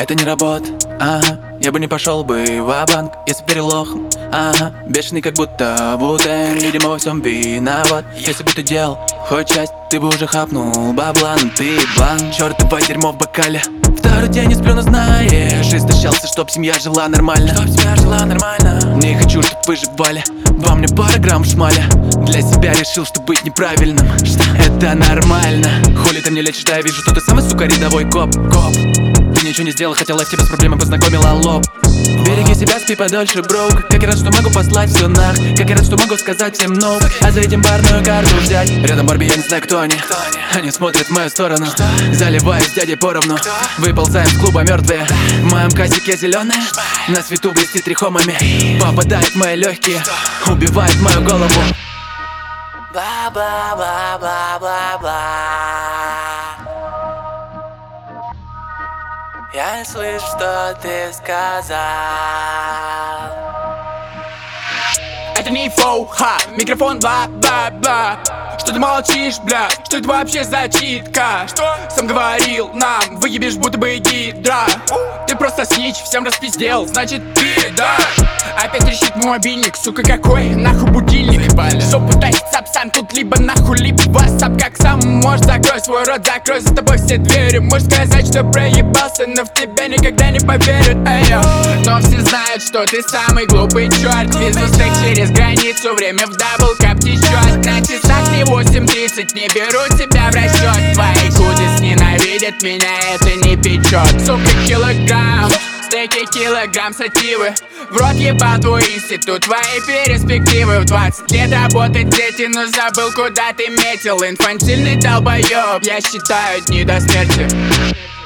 это не работает, ага. Я бы не пошел бы ва-банк, если перелох, ага. Бешеный как будто Вуден, видимо во всем виноват. Если бы ты делал хоть часть, ты бы уже хапнул бабла, но ты бан. Чёртово дерьмо в бокале, второй день не сплю, но знаешь, истощался, чтоб семья жила нормально. Не хочу, чтоб выживали во мне пара грамм шмаля. Для себя решил, что быть неправильным это нормально. Хули ты мне лечишь, да я вижу, что ты самый, сука, рядовой коп. Ты ничего не сделал, хотела в тебя с проблемой познакомила лоб. Береги себя, спи подольше, броук. Как я рад, что могу послать все нах. Как я рад, что могу сказать всем no. А за этим барную карту взять. Рядом Барби, я не знаю, кто они. Они смотрят в мою сторону, заливаюсь дядей поровну. Выползаем с клуба мертвые. В моем касике зеленые, на свету блестит трихомами. Попадает в мои легкие, убивает мою голову. Бла-бла-бла-бла-бла-бла. Я не слышу, что ты сказал. Это не фоу, ха, микрофон, бла-бла-бла. Что ты молчишь, бля, что это вообще за читка? Что? Сам говорил нам, выебешь будто бы гидра. Ты просто снич, всем распиздел, значит ты, да. Опять трещит мой мобильник, сука, какой нахуй будильник. Все пытаюсь сам тут либо нахуй, либо ватсап как сам. Может, закрой свой рот, закрой за тобой все двери. Можешь сказать, что проебался, но в тебя никогда не поверят, эйо. Но все знают, что ты самый глупый черт. Везу стек через границу, время в даблкап течет. На часах не 8:30, не беру тебя в расчет. Твои кудис ненавидят меня, это не печет. Сука, килограмм, стейки, килограмм сативы. В рот ебал твой институт, твои перспективы. В 20 лет работать дети, но забыл, куда ты метил. Инфантильный долбоёб, я считаю дни до смерти.